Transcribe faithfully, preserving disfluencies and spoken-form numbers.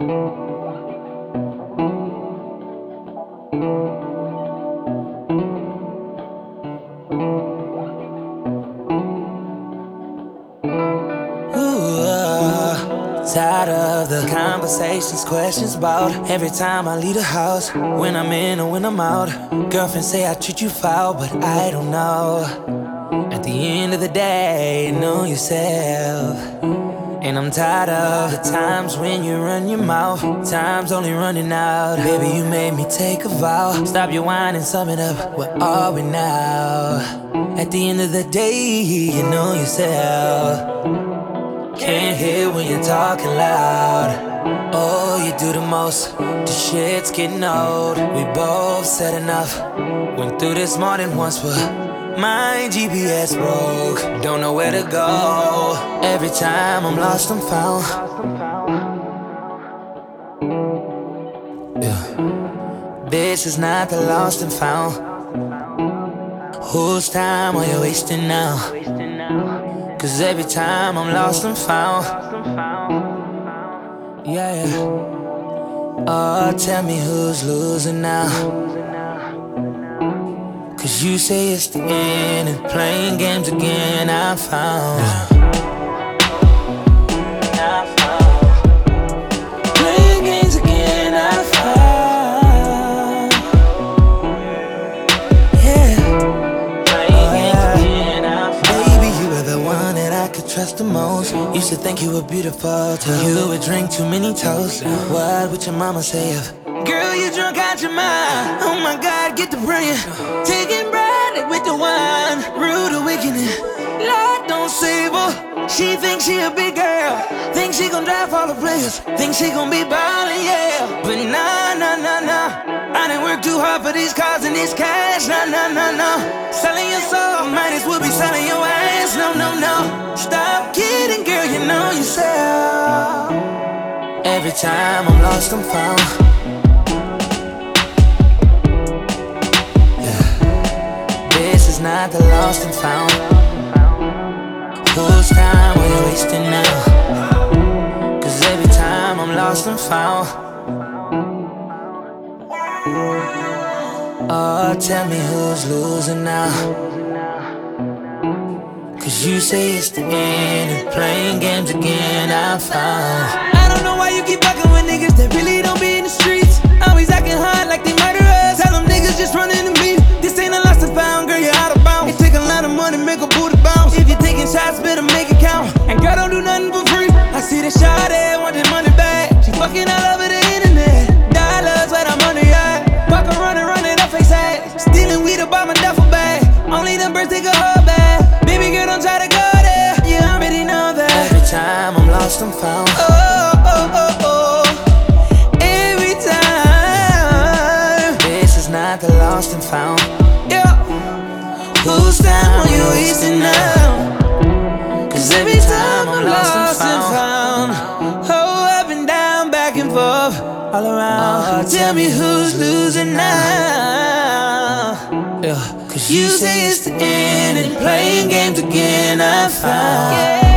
Tired of the conversations, questions about every time I leave the house, when I'm in or when I'm out. Girlfriend say I treat you foul, but I don't know. At the end of the day, know yourself. And I'm tired of the times when you run your mouth, time's only running out. Baby, you made me take a vow. Stop your whining, sum it up, where are we now? At the end of the day, you know yourself. Can't hear when you're talking loud. Oh, you do the most, the shit's getting old. We both said enough. Went through this more than once, but my G P S broke. Don't know where to go. Every time I'm lost, I'm found. Yeah. This is not the lost and found. Whose time are you wasting now? Cause every time I'm lost and found. Yeah, yeah. Oh, tell me who's losing now. Cause you say it's the end and playing games again. I found. I found. Playing games again. I found. Yeah. Playing games again. I found. Baby, you were the one that I could trust the most. Used to think you were beautiful till you would drink too many toasts. What would your mama say if girl, you drunk out your mind? Oh my God, get the brain. Taking bread with the wine. Rude awakening. Lord, don't save her. She thinks she a big girl. Thinks she gon' drive all the players. Thinks she gon' be ballin', yeah. But nah, nah, nah, nah. I done work too hard for these cars and this cash. Nah, nah, nah, nah. Selling your soul, might as well be selling your ass. No, no, no. Stop kidding, girl, you know yourself. Every time I'm lost, I'm found. Not the lost and found. Whose time are you wasting now? Cause every time I'm lost and found. Oh, tell me who's losing now. Cause you say it's the end and playing games again. I found. I don't know why you keep fucking with niggas that really don't be in the streets. Always acting hard like they murderers. Tell them niggas just running to me. This ain't a lost and found, girl, you're out of bounds. It take a lot of money, make a booty bounce. If you're taking shots, better make it count. And girl, don't do nothing for free. I see the shot there, want that money back. She fucking all over the internet. Dollars where the money at. Walk her running, running up face ass. Stealing weed about my duffel bag. Only them birds take a hold back. Baby girl, don't try to go there. You already know that. Every time I'm lost, I'm found. Oh, oh, oh, oh. Every time. This is not the lost and found. Whose time are you wasting now? Cause every time I'm lost and found. Oh, up and down, back and forth, all around. Oh, tell me who's losing now? Yeah. Cause you say it's the end and playing games again. I found.